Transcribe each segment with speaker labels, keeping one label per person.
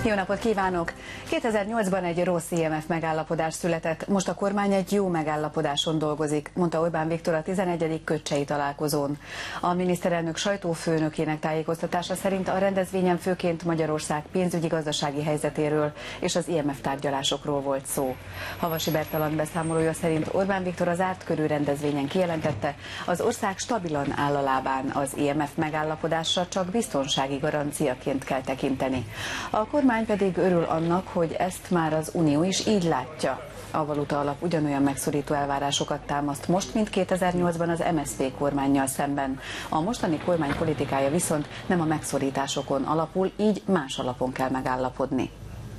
Speaker 1: Jó napot kívánok! 2008-ban egy rossz IMF megállapodás született, most a kormány egy jó megállapodáson dolgozik, mondta Orbán Viktor a 11. Köcsei találkozón. A miniszterelnök sajtófőnökének tájékoztatása szerint a rendezvényen főként Magyarország pénzügyi-gazdasági helyzetéről és az IMF tárgyalásokról volt szó. Havasi Bertalan beszámolója szerint Orbán Viktor az árt körű rendezvényen kijelentette, az ország stabilan áll a lábán, az IMF megállapodásra csak biztonsági garanciaként kell tekinteni. A kormány pedig örül annak, hogy ezt már az Unió is így látja. A valuta alap ugyanolyan megszorító elvárásokat támaszt most, mint 2008-ban az MSZP kormánnyal szemben. A mostani kormány politikája viszont nem a megszorításokon alapul, így más alapon kell megállapodni.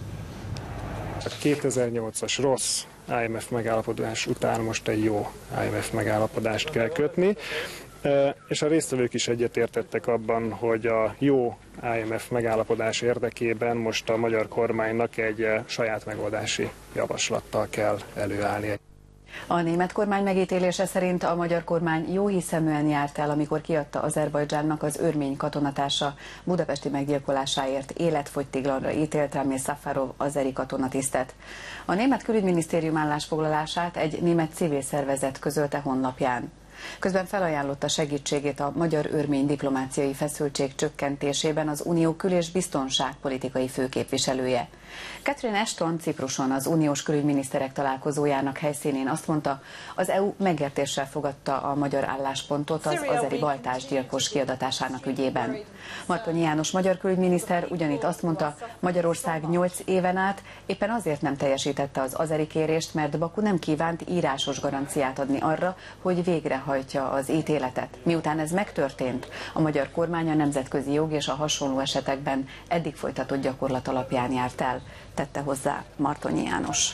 Speaker 2: A 2008-as rossz IMF megállapodás után most egy jó IMF megállapodást kell kötni, és a résztvevők is egyetértettek abban, hogy a jó IMF megállapodás érdekében most a magyar kormánynak egy saját megoldási javaslattal kell előállni.
Speaker 1: A német kormány megítélése szerint a magyar kormány jóhiszeműen járt el, amikor kiadta Azerbajdzsánnak az örmény katonatársa budapesti meggyilkolásáért életfogytiglanra ítélt Ramil Safarov azeri katonatisztet. A német külügyminisztérium állásfoglalását egy német civil szervezet közölte honlapján. Közben felajánlotta segítségét a magyar-örmény diplomáciai feszültség csökkentésében az Unió kül- és biztonságpolitikai főképviselője. Catherine Ashton Cipruson az uniós külügyminiszterek találkozójának helyszínén azt mondta, az EU megértéssel fogadta a magyar álláspontot az azeri baltásgyilkos kiadatásának ügyében. Martonyi János magyar külügyminiszter ugyanitt azt mondta, Magyarország 8 éven át éppen azért nem teljesítette az azeri kérést, mert Baku nem kívánt írásos garanciát adni arra, hogy végrehajtja az ítéletet. Miután ez megtörtént, a magyar kormány a nemzetközi jog és a hasonló esetekben eddig folytatott gyakorlat alapján járt el, tette hozzá Martonyi János.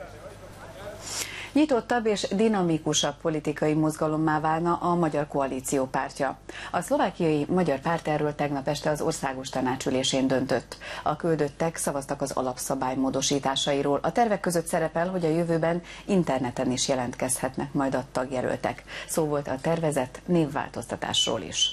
Speaker 1: Nyitottabb és dinamikusabb politikai mozgalommá válna a Magyar Koalíció pártja. A szlovákiai Magyar Párt erről tegnap este az országos tanácsülésén döntött. A küldöttek szavaztak az alapszabály módosításairól. A tervek között szerepel, hogy a jövőben interneten is jelentkezhetnek majd a tagjelöltek. Szó volt a tervezett névváltoztatásról is.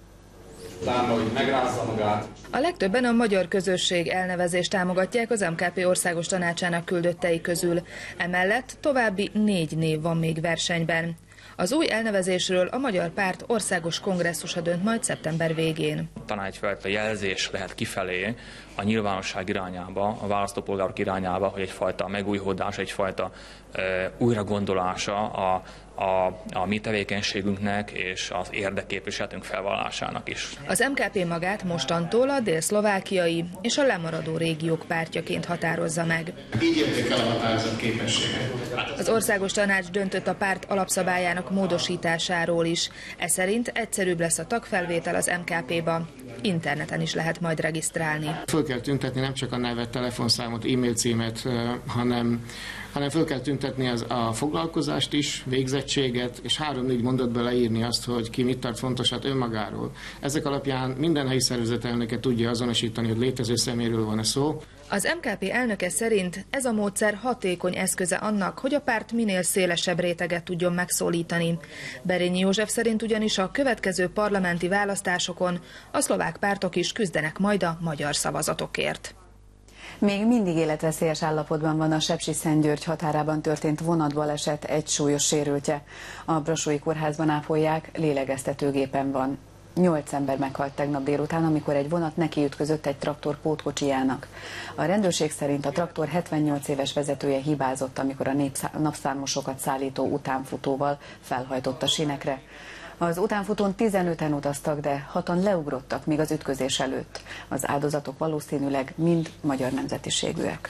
Speaker 3: A legtöbben a magyar közösség elnevezést támogatják az MKP országos tanácsának küldöttei közül. Emellett további 4 név van még versenyben. Az új elnevezésről a Magyar Párt országos kongresszusa dönt majd szeptember végén.
Speaker 4: Tanácsfajta jelzés lehet kifelé a nyilvánosság irányába, a választópolgárok irányába, hogy egyfajta megújulás, egyfajta újragondolása a mi tevékenységünknek és az érdekképviseletünk felvallásának is.
Speaker 3: Az MKP magát mostantól a dél-szlovákiai és a lemaradó régiók pártjaként határozza meg.
Speaker 5: Így értékel a határozat képességet.
Speaker 3: Az országos tanács döntött a párt alapszabályának módosításáról is. Ez szerint egyszerűbb lesz a tagfelvétel az MKP-ba. Interneten is lehet majd regisztrálni.
Speaker 5: Föl kell tüntetni nem csak a nevet, telefonszámot, e-mail címet, hanem föl kell tüntetni a foglalkozást is, végzettséget, és 3-4 mondatba leírni azt, hogy ki mit tart fontosat önmagáról. Ezek alapján minden helyi szervezet elnöke tudja azonosítani, hogy létező személyről van-e szó.
Speaker 3: Az MKP elnöke szerint ez a módszer hatékony eszköze annak, hogy a párt minél szélesebb réteget tudjon megszólítani. Berényi József szerint ugyanis a következő parlamenti választásokon a szlovák pártok is küzdenek majd a magyar szavazatokért.
Speaker 1: Még mindig életveszélyes állapotban van a Sepsiszentgyörgy határában történt vonatbaleset egy súlyos sérültje. A Brassói kórházban ápolják, lélegeztetőgépen van. 8 ember meghalt tegnap délután, amikor egy vonat nekiütközött egy traktor pótkocsijának. A rendőrség szerint a traktor 78 éves vezetője hibázott, amikor a napszámosokat szállító utánfutóval felhajtott a sínekre. Az utánfutón 15-en utaztak, de 6-an leugrottak még az ütközés előtt. Az áldozatok valószínűleg mind magyar nemzetiségűek.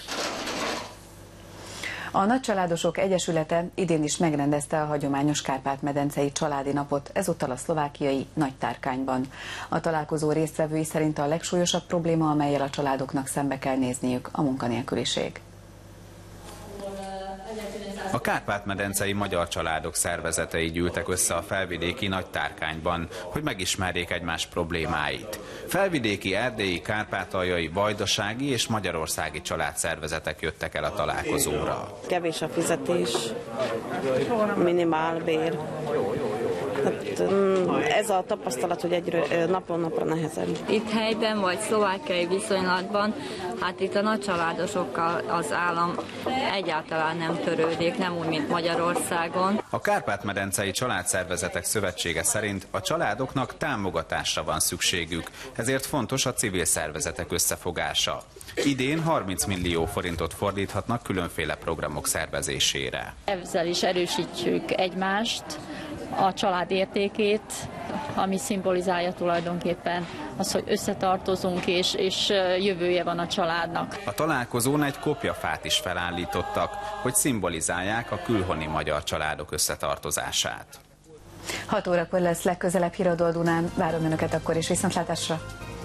Speaker 1: A Nagycsaládosok Egyesülete idén is megrendezte a hagyományos Kárpát-medencei családi napot, ezúttal a szlovákiai Nagytárkányban. A találkozó résztvevői szerint a legsúlyosabb probléma, amellyel a családoknak szembe kell nézniük, a munkanélküliség.
Speaker 6: A Kárpát-medencei magyar családok szervezetei gyűltek össze a felvidéki Nagytárkányban, hogy megismerjék egymás problémáit. Felvidéki, erdélyi, kárpátaljai, vajdasági és magyarországi családszervezetek jöttek el a találkozóra.
Speaker 7: Kevés a fizetés, minimálbér, Hát, ez a tapasztalat, hogy egy napon napra nehezebb.
Speaker 8: Itt helyben vagy szlovákiai viszonylatban, hát itt a nagycsaládosokkal az állam egyáltalán nem törődik, nem úgy, mint Magyarországon.
Speaker 6: A Kárpát-medencei Családszervezetek Szövetsége szerint a családoknak támogatásra van szükségük, ezért fontos a civil szervezetek összefogása. Idén 30 millió forintot fordíthatnak különféle programok szervezésére.
Speaker 9: Ezzel is erősítjük egymást, a család értékét, ami szimbolizálja tulajdonképpen az, hogy összetartozunk, és jövője van a családnak.
Speaker 6: A találkozón egy kopjafát is felállítottak, hogy szimbolizálják a külhoni magyar családok összetartozását.
Speaker 1: 6 órakor lesz legközelebb Híradó a Dunán. Várom Önöket akkor is, viszontlátásra!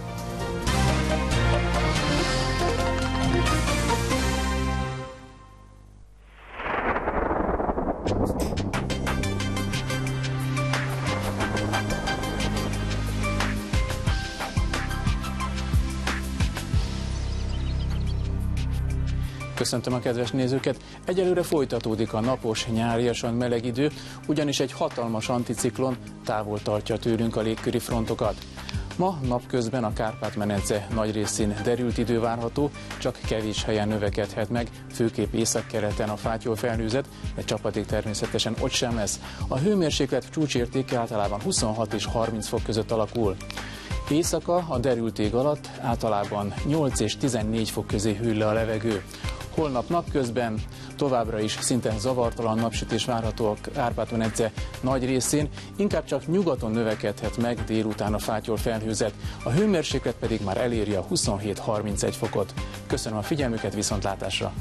Speaker 10: Köszöntöm a kedves nézőket! Egyelőre folytatódik a napos, nyáriasan meleg idő, ugyanis egy hatalmas anticiklon távol tartja tőlünk a légköri frontokat. Ma napközben a Kárpát-medence nagy részén derült idő várható, csak kevés helyen növekedhet meg, főképp északkeleten a fátyolfelhőzet, de csapadék természetesen ott sem lesz. A hőmérséklet csúcsértéke általában 26 és 30 fok között alakul. Éjszaka a derült ég alatt általában 8 és 14 fok közé hűl le a levegő. Holnap napközben továbbra is szinte zavartalan napsütés várható a Kárpát-medence nagy részén, inkább csak nyugaton növekedhet meg délután a fátyolfelhőzet, a hőmérséklet pedig már eléri a 27-31 fokot. Köszönöm a figyelmüket, viszontlátásra!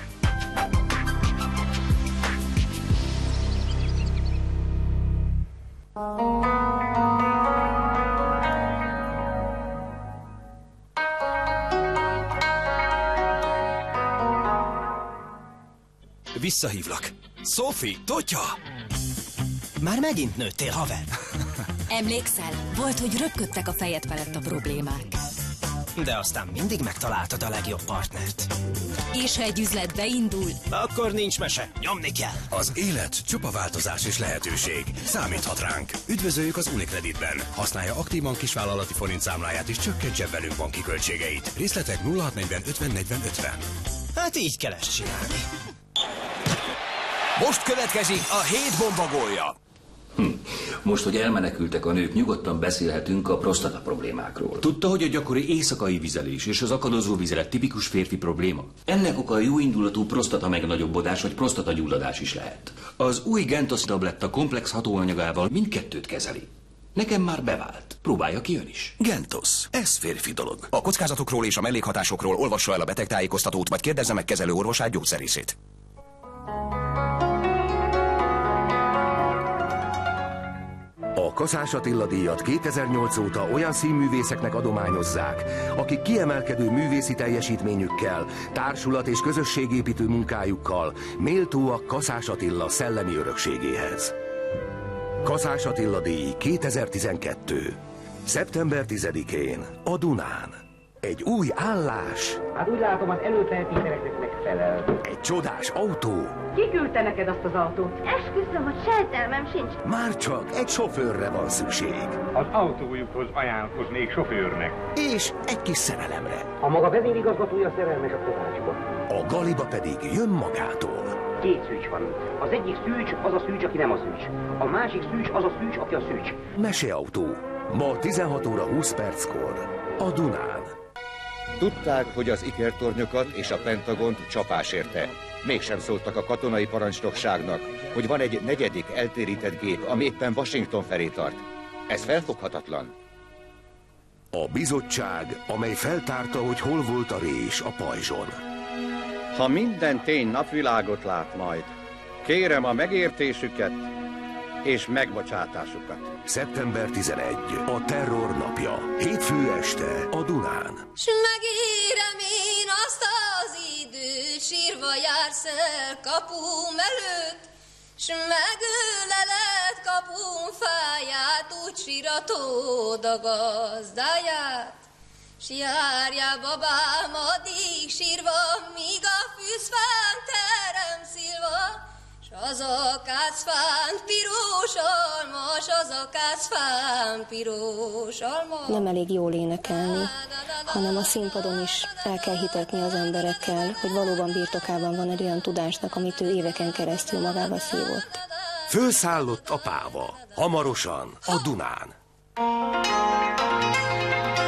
Speaker 11: Visszahívlak. Sophie, Totya! Már megint nőttél, haver.
Speaker 12: Emlékszel? Volt, hogy röpködtek a fejed felett a problémák.
Speaker 11: De aztán mindig megtaláltad a legjobb partnert.
Speaker 12: És ha egy üzlet beindul...
Speaker 11: Akkor nincs mese, nyomni kell.
Speaker 13: Az élet csupa változás és lehetőség. Számíthat ránk. Üdvözöljük az Unicreditben. Használja aktívan kisvállalati forint számláját és csökkentse velünk banki költségeit. Részletek 0640 50 40 50.
Speaker 11: Hát így kell ezt csinálni. Most következik a 7 bomba gólja.
Speaker 14: Most, hogy elmenekültek a nők, nyugodtan beszélhetünk a prostata problémákról. Tudta, hogy a gyakori éjszakai vizelés és az akadozó vizelet tipikus férfi probléma? Ennek oka a jóindulatú prostata megnagyobbodás vagy prostatagyulladás is lehet. Az új Gentos tabletta komplex hatóanyagával mindkettőt kezeli. Nekem már bevált. Próbálja ki ön is.
Speaker 13: Gentos. Ez férfi dolog. A kockázatokról és a mellékhatásokról olvassa el a betegtájékoztatót, vagy kérdezze meg kezelő orvosát, gyógyszerészét. A Kaszás Attila díjat 2008 óta olyan színművészeknek adományozzák, akik kiemelkedő művészi teljesítményükkel, társulat- és közösségépítő munkájukkal méltóak Kaszás Attila szellemi örökségéhez. Kaszás Attila díj 2012. Szeptember 10-én a Dunán. Egy új állás.
Speaker 15: Hát úgy látom, az előfeltételeknek megfelel.
Speaker 13: Egy csodás autó.
Speaker 15: Ki küldte neked azt az autót?
Speaker 16: Esküszöm, hogy sejtelmem sincs.
Speaker 13: Már csak egy sofőrre van szükség.
Speaker 17: Az autójukhoz ajánlkoznék sofőrnek.
Speaker 13: És egy kis szerelemre.
Speaker 15: A maga vezérigazgatója szerelmes a Kovácsba.
Speaker 13: A Galiba pedig jön magától.
Speaker 15: Két szűcs van. Az egyik szűcs az a szűcs, aki nem a szűcs. A másik szűcs az a szűcs, aki a szűcs.
Speaker 13: Meseautó. Ma 16 óra 20 perckor. A Dunán.
Speaker 18: Tudták, hogy az ikertornyokat és a Pentagont csapás érte. Mégsem szóltak a katonai parancsnokságnak, hogy van egy negyedik eltérített gép, ami éppen Washington felé tart. Ez felfoghatatlan.
Speaker 13: A bizottság, amely feltárta, hogy hol volt a rés a pajzson.
Speaker 18: Ha minden tény napvilágot lát majd, kérem a megértésüket és megbocsátásukat.
Speaker 13: Szeptember 11. A terror napja. Hétfő este a Dunán.
Speaker 19: S megérem én azt az időt, sírva jársz el kapum előtt, s megöleled kapum fáját, úgy síratod a gazdáját. S járjál babám addig sírva, míg a fűzfán terem szilva, s az akácfán piros almas a az akácfán piros alma.
Speaker 20: Nem elég jól énekelni, hanem a színpadon is el kell hitetni az emberekkel, hogy valóban birtokában van egy olyan tudásnak, amit ő éveken keresztül magába szívott.
Speaker 13: Fölszállott a páva, hamarosan a Dunán.